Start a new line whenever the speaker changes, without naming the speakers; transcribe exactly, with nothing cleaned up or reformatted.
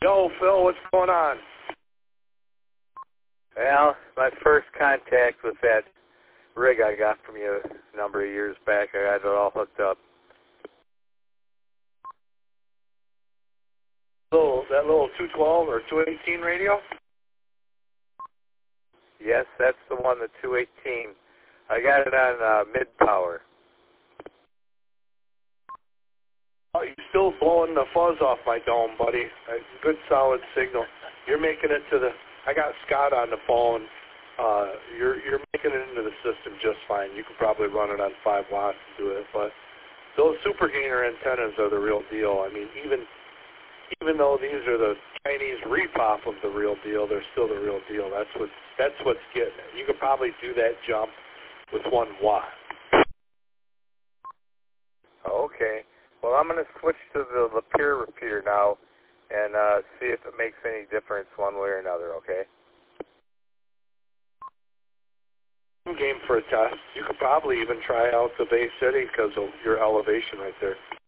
Yo, Phil, what's going on?
Well, my first contact with that rig I got from you a number of years back, I got it all hooked up.
Little, that little two twelve or two eighteen radio?
Yes, that's the one, the two eighteen. I got it on uh, mid-power.
Oh, you're still blowing the fuzz off my dome, buddy. A good solid signal. You're making it to the... I got Scott on the phone. Uh, you're you're making it into the system just fine. You could probably run it on five watts and do it, but those super gainer antennas are the real deal. I mean, even even though these are the Chinese repop of the real deal, they're still the real deal. That's what that's what's getting it. You could probably do that jump with one watt.
Okay. Well, I'm going to switch to the Lapeer repeater now and uh, see if it makes any difference one way or another, okay?
Game for a test. You could probably even try out the Bay City because of your elevation right there.